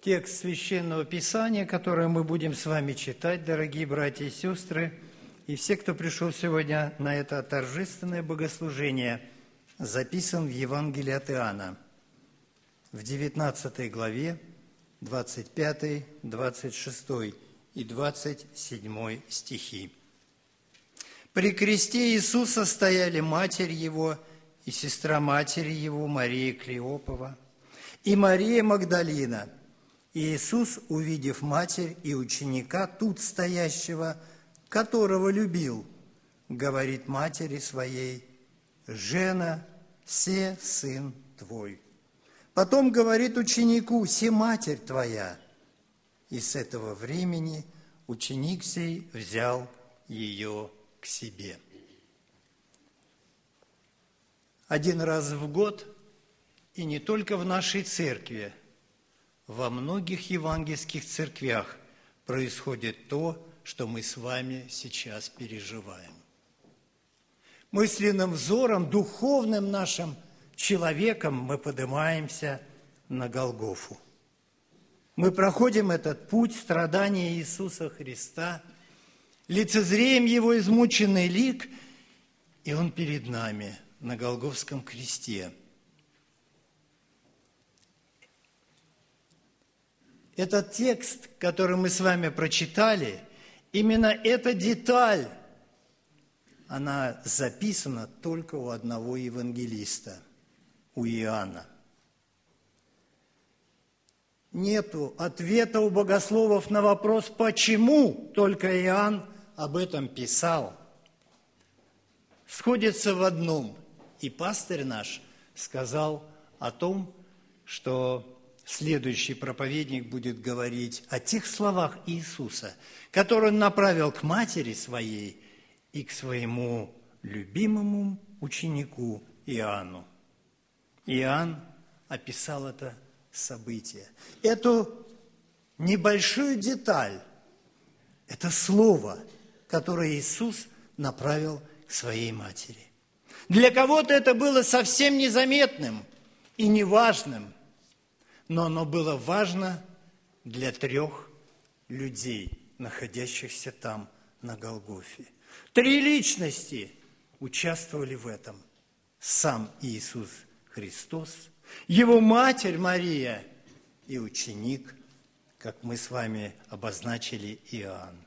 Текст Священного Писания, который мы будем с вами читать, дорогие братья и сестры, и все, кто пришел сегодня на это торжественное богослужение, записан в Евангелии от Иоанна, в 19 главе, 25, 26 и 27 стихи. «При кресте Иисуса стояли матерь Его и сестра матери Его, Мария Клеопова, и Мария Магдалина. И Иисус, увидев матерь и ученика, тут стоящего, которого любил, говорит матери своей: «Жена, се сын твой». Потом говорит ученику: «Се матерь твоя». И с этого времени ученик сей взял ее к себе. Один раз в год, и не только в нашей церкви, во многих евангельских церквях происходит то, что мы с вами сейчас переживаем. Мысленным взором, духовным нашим человеком мы поднимаемся на Голгофу. Мы проходим этот путь страдания Иисуса Христа, лицезреем Его измученный лик, и Он перед нами на Голгофском кресте. Этот текст, который мы с вами прочитали, именно эта деталь, она записана только у одного евангелиста, у Иоанна. Нету ответа у богословов на вопрос, почему только Иоанн об этом писал. Сходится в одном. И пастырь наш сказал о том, что следующий проповедник будет говорить о тех словах Иисуса, которые Он направил к матери своей и к своему любимому ученику Иоанну. Иоанн описал это событие. Эту небольшую деталь, это слово, которое Иисус направил к своей матери. Для кого-то это было совсем незаметным и неважным, но оно было важно для 3 людей, находящихся там, на Голгофе. 3 личности участвовали в этом. Сам Иисус Христос, Его матерь Мария и ученик, как мы с вами обозначили, Иоанн.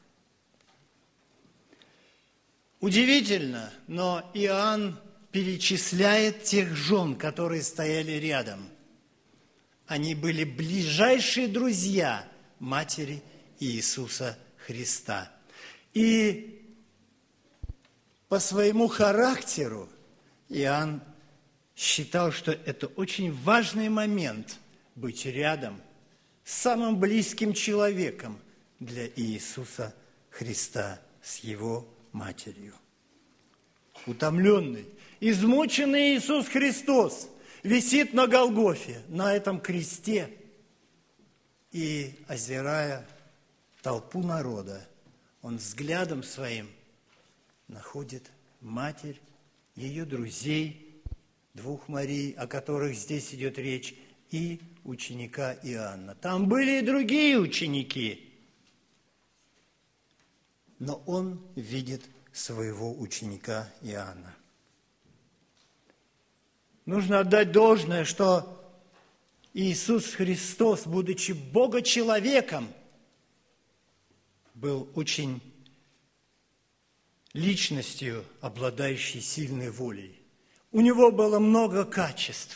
Удивительно, но Иоанн перечисляет тех жен, которые стояли рядом. Они были ближайшие друзья матери Иисуса Христа. И по своему характеру Иоанн считал, что это очень важный момент быть рядом с самым близким человеком для Иисуса Христа, с Его матерью. Утомленный, измученный Иисус Христос висит на Голгофе, на этом кресте, и, озирая толпу народа, Он взглядом своим находит матерь, ее друзей, 2 Марий, о которых здесь идет речь, и ученика Иоанна. Там были и другие ученики, но Он видит своего ученика Иоанна. Нужно отдать должное, что Иисус Христос, будучи Бога-человеком, был очень личностью, обладающей сильной волей. У Него было много качеств.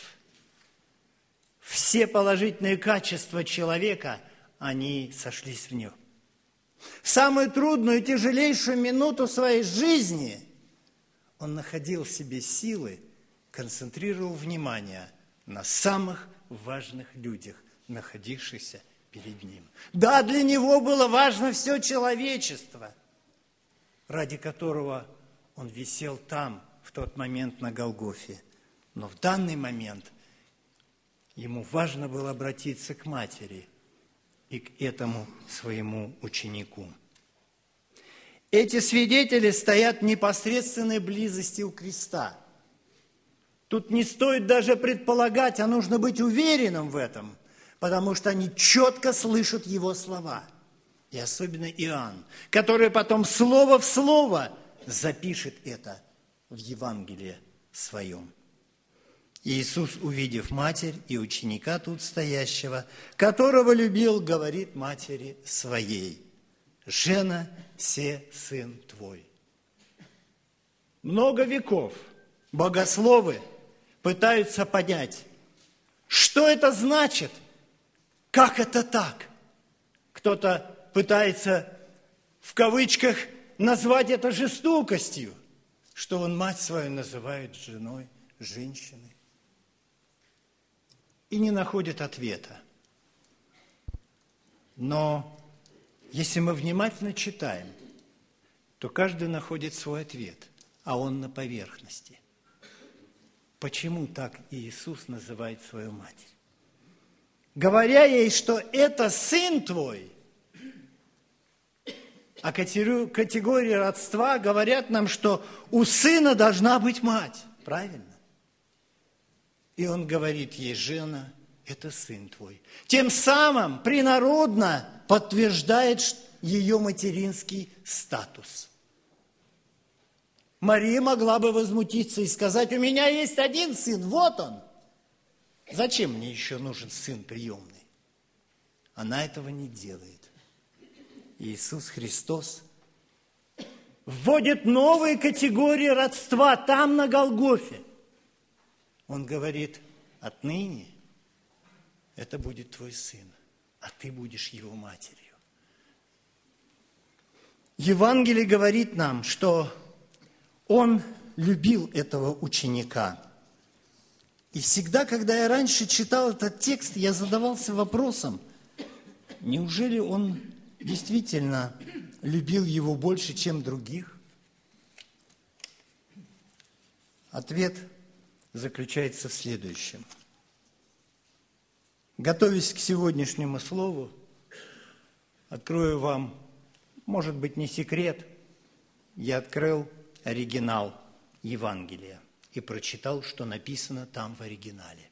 Все положительные качества человека, они сошлись в Нем. В самую трудную и тяжелейшую минуту своей жизни Он находил в себе силы, концентрировал внимание на самых важных людях, находившихся перед Ним. Да, для Него было важно все человечество, ради которого Он висел там, в тот момент на Голгофе. Но в данный момент Ему важно было обратиться к матери и к этому своему ученику. Эти свидетели стоят в непосредственной близости у креста. Тут не стоит даже предполагать, а нужно быть уверенным в этом. потому что они четко слышат его слова. И особенно Иоанн, который потом слово в слово запишет это в Евангелии своем. И Иисус, увидев матерь и ученика тут стоящего, которого любил, говорит матери своей: «Жена, се сын твой». Много веков богословы пытаются понять, что это значит, как это так. Кто-то пытается в кавычках назвать это жестокостью, что он мать свою называет женой женщины, и не находит ответа. Но если мы внимательно читаем, то каждый находит свой ответ, а он на поверхности. Почему так Иисус называет свою матерь? Говоря ей, что это сын твой, а категории родства говорят нам, что у сына должна быть мать. Правильно? И он говорит ей: жена, это сын твой. Тем самым принародно подтверждает ее материнский статус. Мария могла бы возмутиться и сказать: у меня есть один сын, вот он. Зачем мне еще нужен сын приемный? Она этого не делает. Иисус Христос вводит новые категории родства там, на Голгофе. Он говорит: отныне это будет твой сын, а ты будешь его матерью. Евангелие говорит нам, что он любил этого ученика. И всегда, когда я раньше читал этот текст, я задавался вопросом: неужели он действительно любил его больше, чем других? Ответ заключается в следующем. Готовясь к сегодняшнему слову, открою вам, может быть, не секрет, я открыл оригинал Евангелия и прочитал, что написано там в оригинале.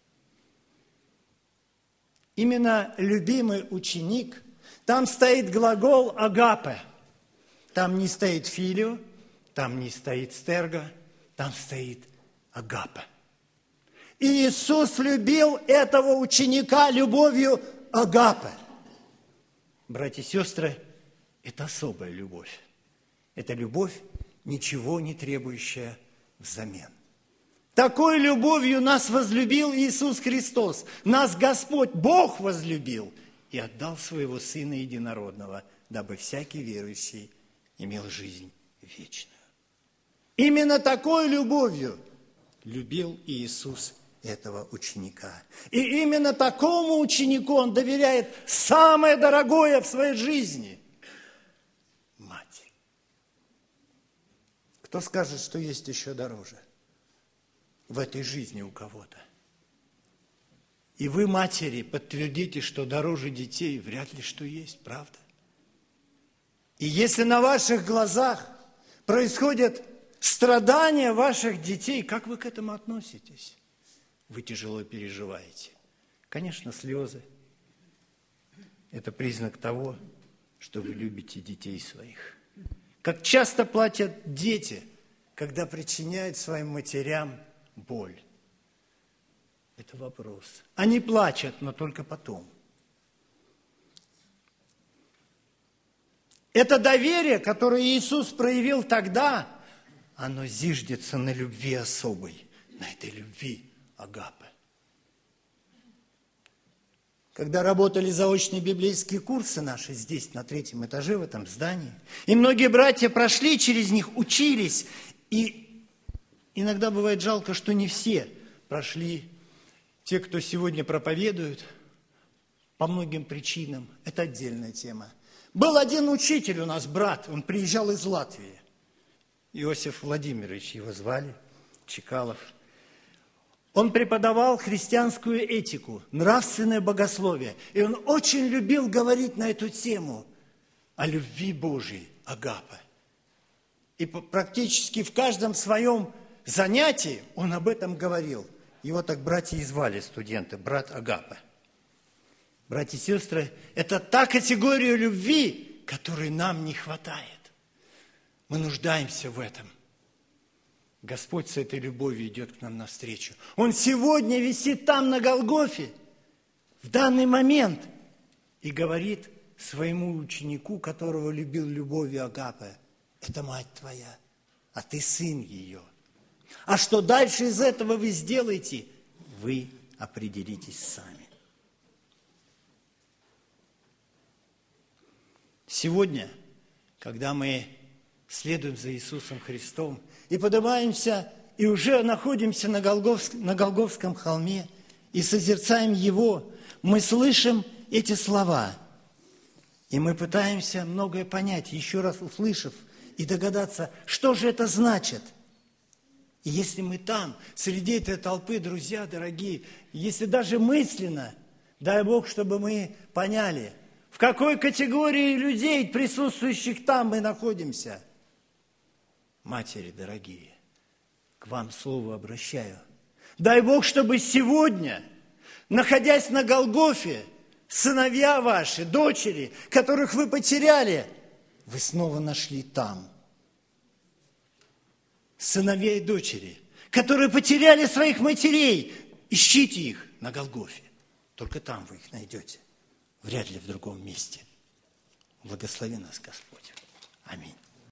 Именно любимый ученик, там стоит глагол агапе, там не стоит филио, там не стоит стерго, там стоит агапе. И Иисус любил этого ученика любовью агапе. Братья и сестры, это особая любовь. Это любовь, ничего не требующая взамен. Такой любовью нас возлюбил Иисус Христос. Нас Господь, Бог возлюбил и отдал своего Сына Единородного, дабы всякий верующий имел жизнь вечную. Именно такой любовью любил Иисус этого ученика. И именно такому ученику он доверяет самое дорогое в своей жизни – мать. Кто скажет, что есть еще дороже в этой жизни у кого-то? И вы, матери, подтвердите, что дороже детей вряд ли что есть, правда? И если на ваших глазах происходят страдания ваших детей, как вы к этому относитесь? Вы тяжело переживаете. Конечно, слезы – это признак того, что вы любите детей своих. Как часто плачут дети, когда причиняют своим матерям боль. Это вопрос. Они плачут, но только потом. Это доверие, которое Иисус проявил тогда, оно зиждется на любви особой, на этой любви агапе. Когда работали заочные библейские курсы наши здесь, на 3-м этаже, в этом здании, и многие братья прошли через них, учились, и иногда бывает жалко, что не все прошли. Те, кто сегодня проповедует, по многим причинам, это отдельная тема. Был один учитель у нас, брат, он приезжал из Латвии. Иосиф Владимирович его звали, Чекалов. Он преподавал христианскую этику, нравственное богословие. И он очень любил говорить на эту тему о любви Божией, агапе. И практически в каждом своем занятии он об этом говорил. Его так братья и звали, студенты, брат Агапе. братья и сестры, это та категория любви, которой нам не хватает. Мы нуждаемся в этом. Господь с этой любовью идет к нам навстречу. Он сегодня висит там на Голгофе, в данный момент, и говорит своему ученику, которого любил любовью агапе: это мать твоя, а ты сын ее. А что дальше из этого вы сделаете, вы определитесь сами. Сегодня, когда мы следуем за Иисусом Христом и поднимаемся, и уже находимся на Голгофском холме, и созерцаем Его, мы слышим эти слова, и мы пытаемся многое понять, еще раз услышав, и догадаться, что же это значит. И если мы там, среди этой толпы, друзья дорогие, если даже мысленно, дай Бог, чтобы мы поняли, в какой категории людей, присутствующих там, мы находимся. Матери дорогие, к вам слово обращаю. Дай Бог, чтобы сегодня, находясь на Голгофе, сыновья ваши, дочери, которых вы потеряли, вы снова нашли там. Сыновья и дочери, которые потеряли своих матерей, ищите их на Голгофе. Только там вы их найдете. Вряд ли в другом месте. Благослови нас Господь. Аминь.